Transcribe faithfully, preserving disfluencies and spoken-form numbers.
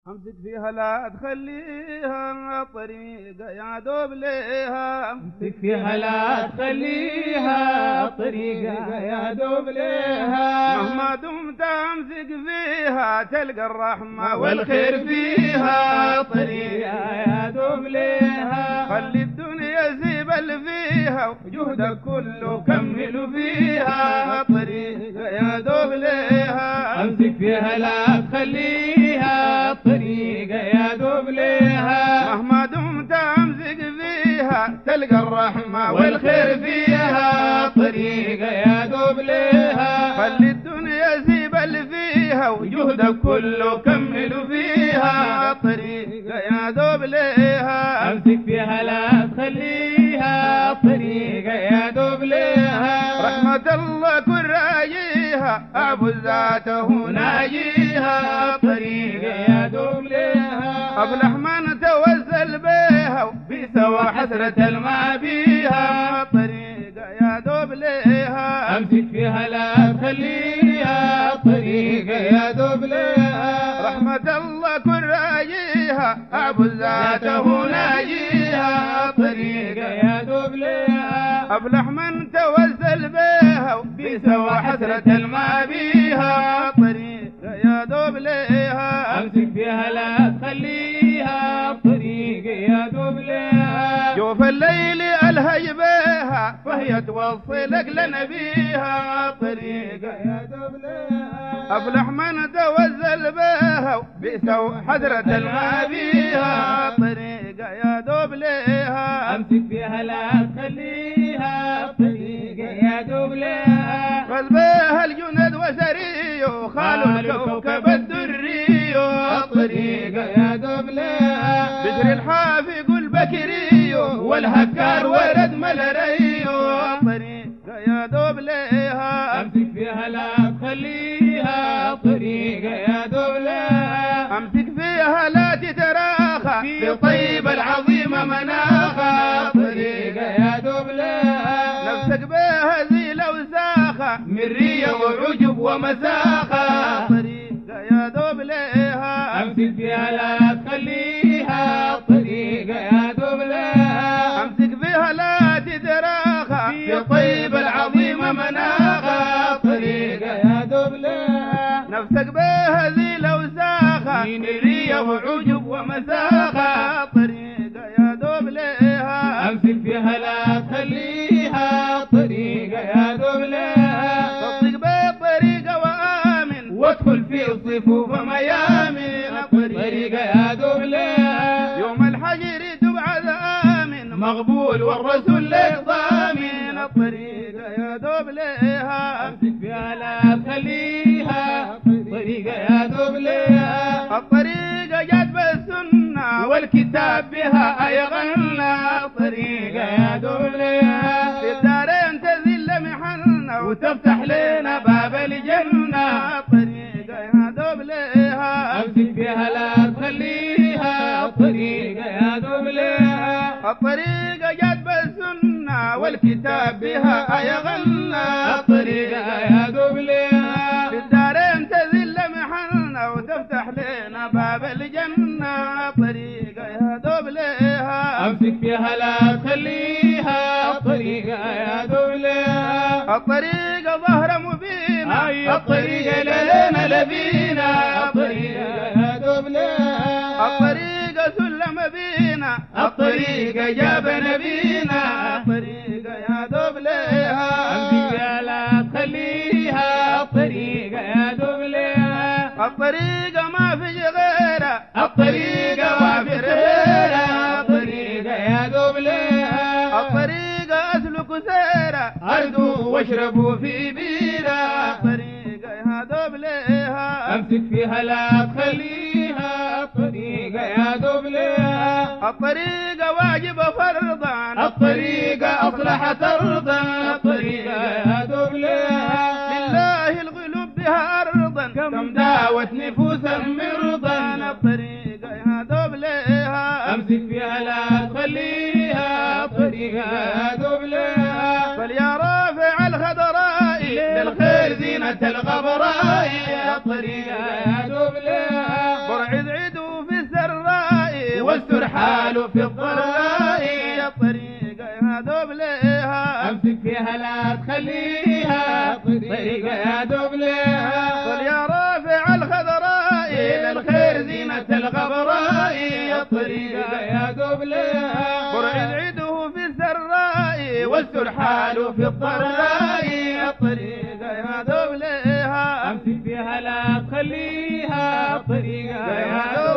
امسك فيها لا تخليها طريقة يا دوب ليها. امسك فيها لا تخليها طريقة يا دوب ليها. مهما دمت امسك فيها تلقى الرحمة والخير فيها طريقة يا دوب ليها. خلي الدنيا زبل فيها وجهدك كله كمل فيها طريقة يا دوب ليها. امسك فيها لا تخليها طريقة يا دوب ليها. مهما دمت امسك فيها تلقى الرحمة والخير فيها طريقة يا دوب ليها. خلي الدنيا زبل فيها وجهدك كله كمل فيها طريقة يا دوب ليها. امسك فيها لا تخليها طريقة يا دوب ليها. رحمة الله كن راجيها اعبد ذاته ناجيها طريقة يا دوب ليها. افلح من توسل بيها وبيسوى حسرة الما بيها طريقة يا دوب ليها. امسك فيها لا تخليها طريقة يا دوب ليها. رحمة الله كن راجيها اعبد ذاته ناجيها طريقة يا دوب ليها. افلح من توسل بيها وبيسوى حسرة الما بيها طريقة يا دوب ليها. امسك فيها لا تخليها طريقة يا دوب ليها. شوف الليل الهج بيها فهي توصلك لنبيها طريقة يا دوب ليها. افلح من توسل بيها وبيسوى حسرة الما بيها طريقة يا دوب ليها. امسك فيها لا تخليها طريقة يا دوب ليها. قلبها الجند وسري خالوا الكوكب الدري طريقة يا دوب ليها. بشر الحافي قل بكري والهكار ورد ملري طريقة يا دوب ليها. امسك فيها لا تخليها طريقة يا دوب ليها. امسك فيها لا تتراخى في طيب العظيم مناخا طريقة يا دوب ليها. نفسك بها زي لوساخة من رية وعجب ومساخة طريقة يا دوب ليها. امسك فيها لا تخليها طريقة يا دوب ليها. امسك فيها لا تتراخى في طيب العظيم مناخا طريقة يا دوب ليها. نفسك بها زي لوساخة من رية وعجب ومساخة طريقة يا دوب ليها. امسك فيها لا تخليها طريقة يا دوب ليها. تصدق بالطريقة وآمن وادخل في صفوف ميامن طريقة يا دوب ليها. يوم الحجر تبعث آمن مقبول والرسول لك ضامن الطريقة يا دوب ليها. امسك فيها لا تخليها طريقة يا دوب ليها. الطريقة جت بالسنة والكتاب بها أيغنى طريقة يا دوب ليها. في الدارين تذل محنة وتفتح لنا باب الجنة طريقة يا دوب ليها. امسك فيها لا تخليها طريقة يا دوب ليها. الطريقة جت بالسنة والكتاب بها أيغنى الطريقة يا دوب ليها. في الدارين تذل محنة وتفتح لنا باب الجنة طريقة يا دوب ليها. امسك فيها لا تخليها طريقة يا دوب ليها. الطريقة ظهر مبينة اي الطريقة لنا لبينا. الطريقة يا دوب ليها. الطريقة سلم بينا الطريقة جاب نبينا. الطريقة يا دوب ليها. امسك فيها لا تخليها طريقة يا دوب ليها. الطريقة ما في غيرها الطريقة ما في غيرها. الطريقة يا دوب ليها. الطريقة أسلك سيرة أرجو واشربوا في بيرة. الطريقة يا دوب ليها. امسك فيها لا تخليها طريقة يا دوب ليها. الطريقة واجب فرضا الطريقة أصلح ترضى. الطريقة يا دوب ليها. لله الغلوب بها أرضا كم داوت نفوسا مرضا الطريقة يا دوب ليها. امسك فيها لا تخليها طريقة يا دوب ليها. فليا رافع الخضراء للخير زينة الغبراء الطريقة يا دوب ليها. برعد عدو والسرحال في الضراء الطريقة يا دوب ليها امسك فيها لا تخليها طريقة يا دوب لها. قل يا رافع الخضراء للخير زينة الغبراء الطريقة يا دوب لها. برعد عيده في السراء والسرحال في الضراء الطريقة يا دوب ليها امسك فيها لا تخليها طريقة يا دوب